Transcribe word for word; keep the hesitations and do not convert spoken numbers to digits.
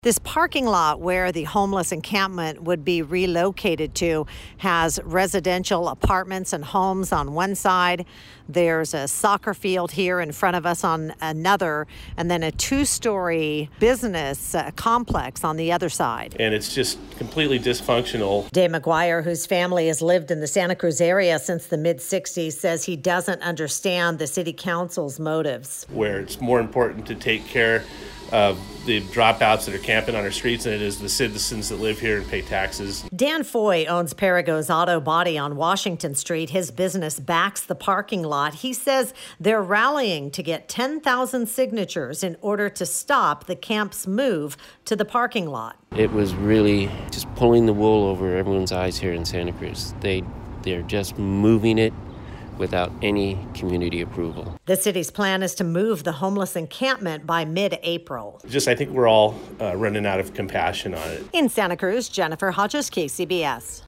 This parking lot where the homeless encampment would be relocated to has residential apartments and homes on one side. There's a soccer field here in front of us on another, and then a two-story business uh, complex on the other side. And it's just completely dysfunctional. Dave McGuire, whose family has lived in the Santa Cruz area since the mid sixties, says he doesn't understand the city council's motives. Where it's more important to take care of the dropouts that are camping on our streets than it is the citizens that live here and pay taxes. Dan Foy owns Perigos Auto Body on Washington Street. His business backs the parking lot. He says they're rallying to get ten thousand signatures in order to stop the camp's move to the parking lot. It was really just pulling the wool over everyone's eyes here in Santa Cruz. They, they're just moving it without any community approval. The city's plan is to move the homeless encampment by mid-April. Just, I think we're all uh, running out of compassion on it. In Santa Cruz, Jennifer Hodges, K C B S.